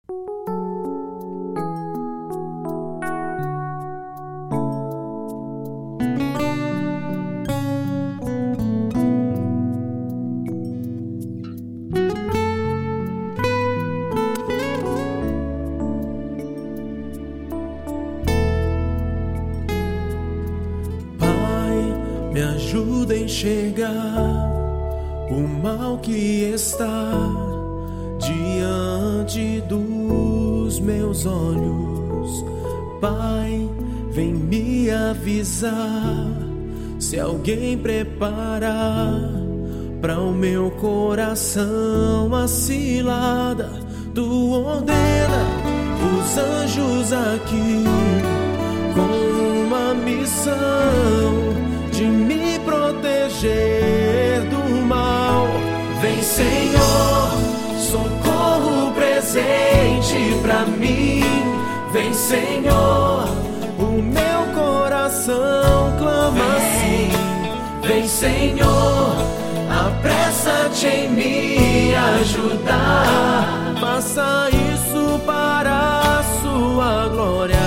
Me ajuda a enxergar o mal que está diante dos meus olhos. Pai, vem me avisar se alguém preparar para o meu coração a cilada. Tu ordena os anjos aqui com uma missão de me proteger do mal. Vem, Senhor, socorro presente pra mim. Vem, Senhor, o meu coração clama assim. Vem, Senhor, apressa-te em me ajudar. Faça isso para a sua glória.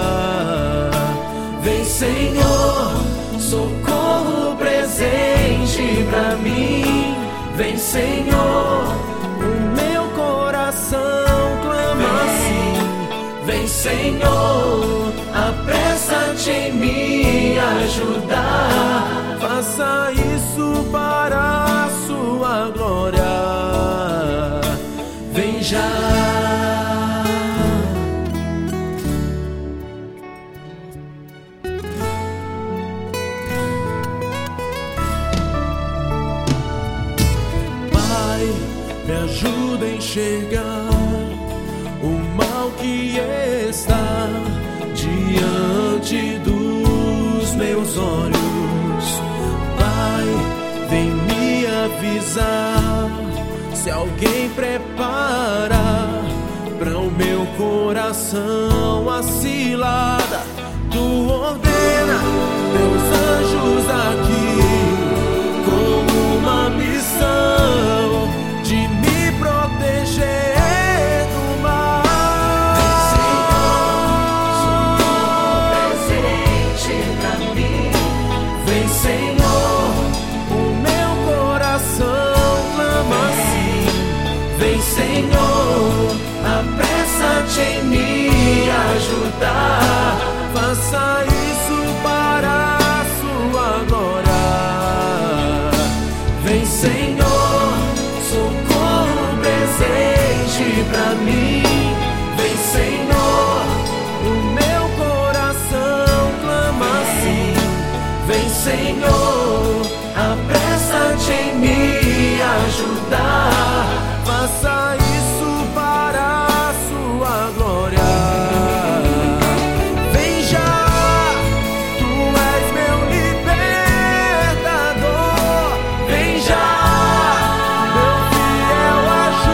Vem, Senhor, socorro presente pra mim. Vem, Senhor, o meu coração clama assim. Vem, Senhor, apressa-te em me ajudar. Faça isso para a sua glória. Vem já. Me ajuda a enxergar o mal que está diante dos meus olhos. Pai, vem me avisar se alguém prepara para o meu coração a cilada. Tu ordena teus anjos aqui com uma missão de me proteger do mal. Vem, Senhor, socorro presente pra mim. Vem, Senhor, o meu coração clama assim. Vem, Senhor, apressa-te em me ajudar. Faça isso para a sua glória. Vem, Senhor, socorro presente pra mim. Vem, Senhor, o meu coração clama assim. Vem, Senhor, apressa-te em me ajudar. Faça isso para a sua glória. Vem já, tu és meu libertador. Vem já, meu fiel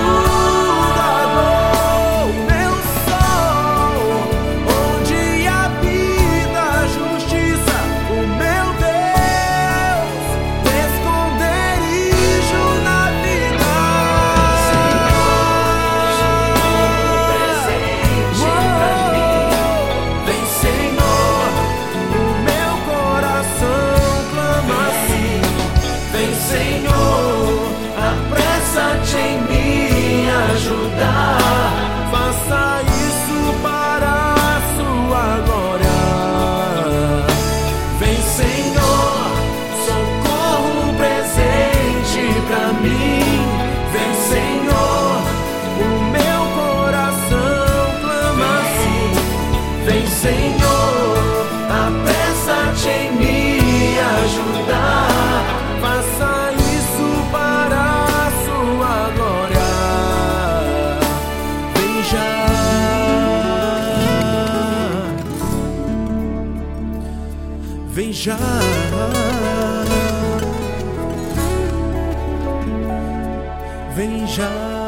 ajudador, meu sol, onde habita a justiça, o meu Deus, esconderijo na vida. Vem, Senhor, o meu coração clama assim. Vem, Senhor, apressa-te em me ajudar. Faça isso para a sua glória. Vem, Senhor, socorro presente pra mim. Vem, Senhor, o meu coração clama assim. Vem, Senhor, apressa-te em me ajudar. Faça isso para a sua glória. Vem já. Vem já. Vem já.